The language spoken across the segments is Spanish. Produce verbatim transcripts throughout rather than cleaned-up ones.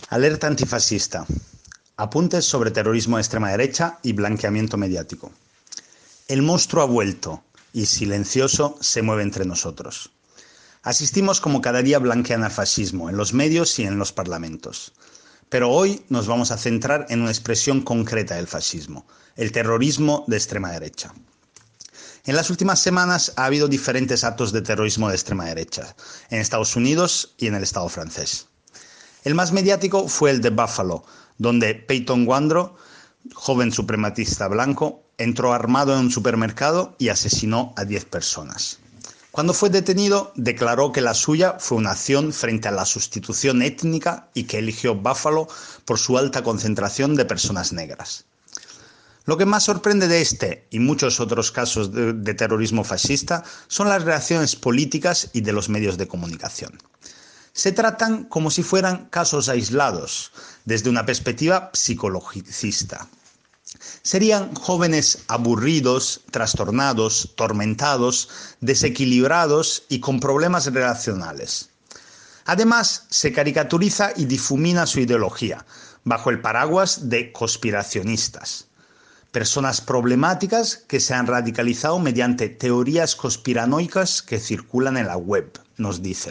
Alerta antifascista. Apuntes sobre terrorismo de extrema derecha y blanqueamiento mediático. El monstruo ha vuelto y, silencioso, se mueve entre nosotros. Asistimos como cada día blanquean al fascismo, en los medios y en los parlamentos. Pero hoy nos vamos a centrar en una expresión concreta del fascismo, el terrorismo de extrema derecha. En las últimas semanas ha habido diferentes actos de terrorismo de extrema derecha, en Estados Unidos y en el Estado francés. El más mediático fue el de Buffalo, donde Peyton Wandro, joven suprematista blanco, entró armado en un supermercado y asesinó a diez personas. Cuando fue detenido, declaró que la suya fue una acción frente a la sustitución étnica y que eligió Buffalo por su alta concentración de personas negras. Lo que más sorprende de este y muchos otros casos de, de terrorismo fascista son las reacciones políticas y de los medios de comunicación. Se tratan como si fueran casos aislados, desde una perspectiva psicologicista. Serían jóvenes aburridos, trastornados, tormentados, desequilibrados y con problemas relacionales. Además, se caricaturiza y difumina su ideología, bajo el paraguas de conspiracionistas. Personas problemáticas que se han radicalizado mediante teorías conspiranoicas que circulan en la web, nos dicen.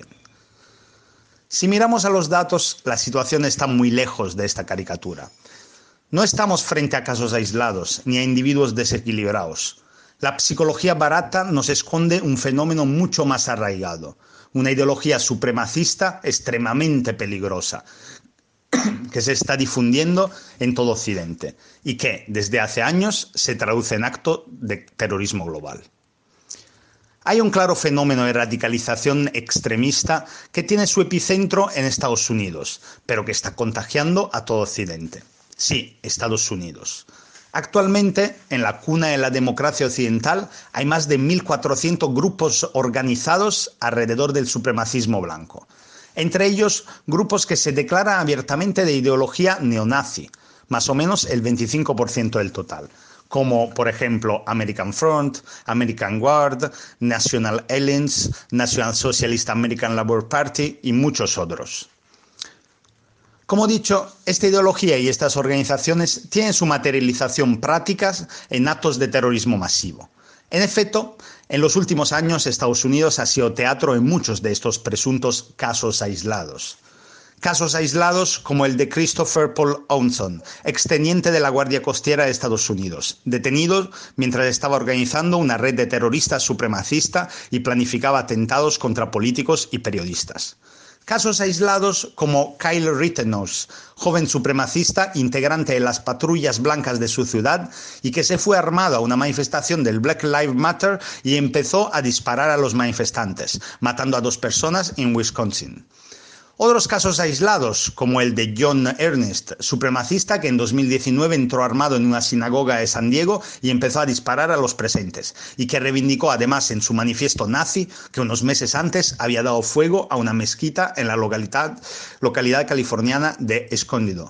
Si miramos a los datos, la situación está muy lejos de esta caricatura. No estamos frente a casos aislados, ni a individuos desequilibrados. La psicología barata nos esconde un fenómeno mucho más arraigado, una ideología supremacista extremadamente peligrosa, que se está difundiendo en todo Occidente y que, desde hace años, se traduce en acto de terrorismo global. Hay un claro fenómeno de radicalización extremista que tiene su epicentro en Estados Unidos, pero que está contagiando a todo Occidente. Sí, Estados Unidos. Actualmente, en la cuna de la democracia occidental, hay más de mil cuatrocientos grupos organizados alrededor del supremacismo blanco. Entre ellos, grupos que se declaran abiertamente de ideología neonazi, más o menos el veinticinco por ciento del total, como por ejemplo American Front, American Guard, National Alliance, National Socialist American Labour Party y muchos otros. Como dicho, esta ideología y estas organizaciones tienen su materialización práctica en actos de terrorismo masivo. En efecto, en los últimos años Estados Unidos ha sido teatro en muchos de estos presuntos casos aislados. Casos aislados como el de Christopher Paul Aounson, exteniente de la Guardia Costera de Estados Unidos, detenido mientras estaba organizando una red de terroristas supremacistas y planificaba atentados contra políticos y periodistas. Casos aislados como Kyle Rittenhouse, joven supremacista integrante de las patrullas blancas de su ciudad y que se fue armado a una manifestación del Black Lives Matter y empezó a disparar a los manifestantes, matando a dos personas en Wisconsin. Otros casos aislados, como el de John Earnest, supremacista que en dos mil diecinueve entró armado en una sinagoga de San Diego y empezó a disparar a los presentes, y que reivindicó además en su manifiesto nazi que unos meses antes había dado fuego a una mezquita en la localidad, localidad californiana de Escondido.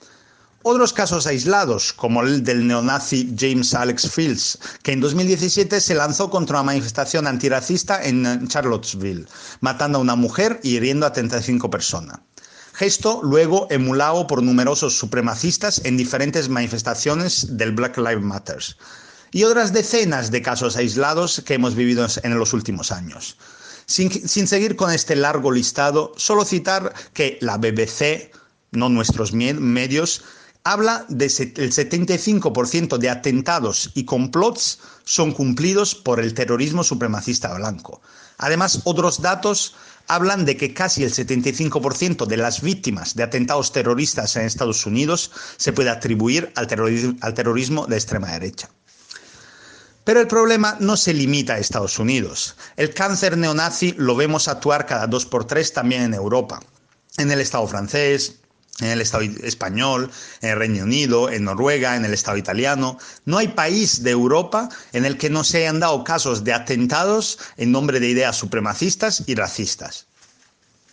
Otros casos aislados, como el del neonazi James Alex Fields, que en dos mil diecisiete se lanzó contra una manifestación antirracista en Charlottesville, matando a una mujer y hiriendo a treinta y cinco personas. Gesto luego emulado por numerosos supremacistas en diferentes manifestaciones del Black Lives Matter. Y otras decenas de casos aislados que hemos vivido en los últimos años. Sin, sin seguir con este largo listado, solo citar que la B B C, no nuestros medios, habla de que el setenta y cinco por ciento de atentados y complots son cumplidos por el terrorismo supremacista blanco. Además, otros datos hablan de que casi el setenta y cinco por ciento de las víctimas de atentados terroristas en Estados Unidos se puede atribuir al terrorismo, al terrorismo de extrema derecha. Pero el problema no se limita a Estados Unidos. El cáncer neonazi lo vemos actuar cada dos por tres también en Europa, en el Estado francés, en el Estado español, en el Reino Unido, en Noruega, en el Estado italiano. No hay país de Europa en el que no se hayan dado casos de atentados en nombre de ideas supremacistas y racistas.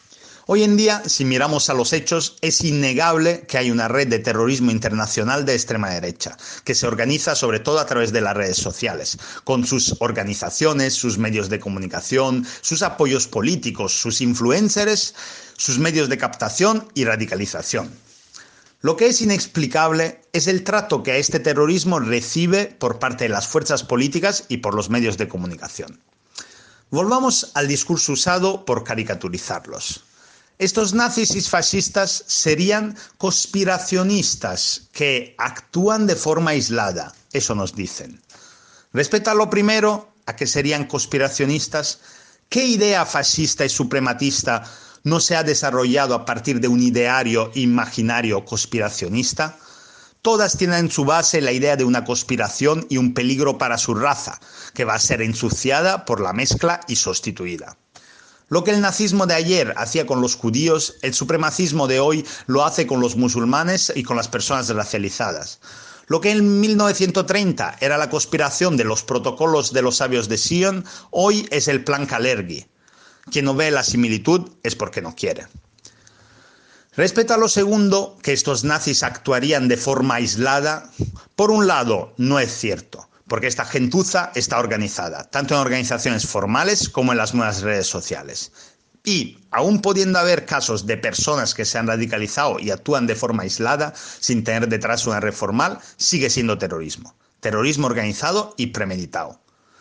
Hoy en día, si miramos a los hechos, es innegable que hay una red de terrorismo internacional de extrema derecha, que se organiza sobre todo a través de las redes sociales, con sus organizaciones, sus medios de comunicación, sus apoyos políticos, sus influencers, sus medios de captación y radicalización. Lo que es inexplicable es el trato que este terrorismo recibe por parte de las fuerzas políticas y por los medios de comunicación. Volvamos al discurso usado por caricaturizarlos. Estos nazis y fascistas serían conspiracionistas que actúan de forma aislada, eso nos dicen. Respecto a lo primero, a que serían conspiracionistas, ¿qué idea fascista y suprematista no se ha desarrollado a partir de un ideario imaginario conspiracionista? Todas tienen en su base la idea de una conspiración y un peligro para su raza, que va a ser ensuciada por la mezcla y sustituida. Lo que el nazismo de ayer hacía con los judíos, el supremacismo de hoy lo hace con los musulmanes y con las personas racializadas. Lo que en mil novecientos treinta era la conspiración de los protocolos de los sabios de Sion, hoy es el plan Kalergi. Quien no ve la similitud es porque no quiere. Respecto a lo segundo, que estos nazis actuarían de forma aislada, por un lado no es cierto, porque esta gentuza está organizada, tanto en organizaciones formales como en las nuevas redes sociales. Y, aún pudiendo haber casos de personas que se han radicalizado y actúan de forma aislada, sin tener detrás una red formal, sigue siendo terrorismo. Terrorismo organizado y premeditado.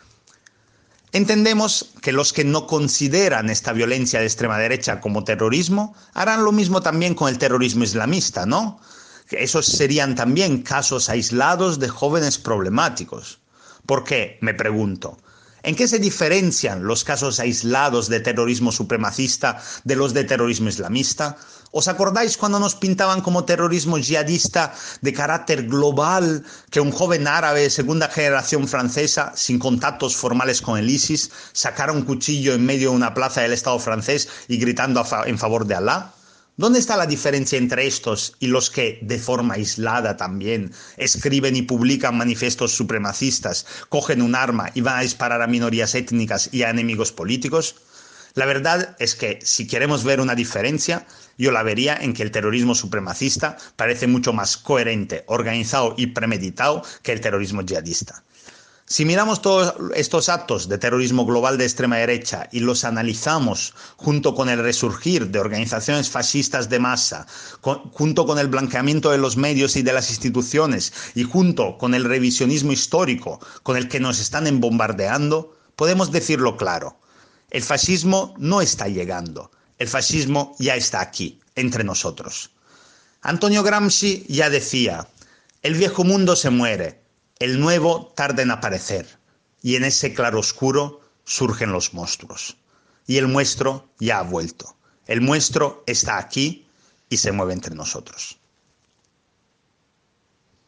Entendemos que los que no consideran esta violencia de extrema derecha como terrorismo, harán lo mismo también con el terrorismo islamista, ¿no? Esos serían también casos aislados de jóvenes problemáticos. ¿Por qué? Me pregunto. ¿En qué se diferencian los casos aislados de terrorismo supremacista de los de terrorismo islamista? ¿Os acordáis cuando nos pintaban como terrorismo yihadista de carácter global que un joven árabe de segunda generación francesa, sin contactos formales con el ISIS, sacara un cuchillo en medio de una plaza del Estado francés y gritando a fa- en favor de Alá? ¿Dónde está la diferencia entre estos y los que, de forma aislada también, escriben y publican manifiestos supremacistas, cogen un arma y van a disparar a minorías étnicas y a enemigos políticos? La verdad es que, si queremos ver una diferencia, yo la vería en que el terrorismo supremacista parece mucho más coherente, organizado y premeditado que el terrorismo yihadista. Si miramos todos estos actos de terrorismo global de extrema derecha y los analizamos junto con el resurgir de organizaciones fascistas de masa, con, junto con el blanqueamiento de los medios y de las instituciones y junto con el revisionismo histórico con el que nos están embombardeando, podemos decirlo claro. El fascismo no está llegando, el fascismo ya está aquí, entre nosotros. Antonio Gramsci ya decía, el viejo mundo se muere, el nuevo tarda en aparecer, y en ese claroscuro surgen los monstruos. Y el monstruo ya ha vuelto. El monstruo está aquí y se mueve entre nosotros.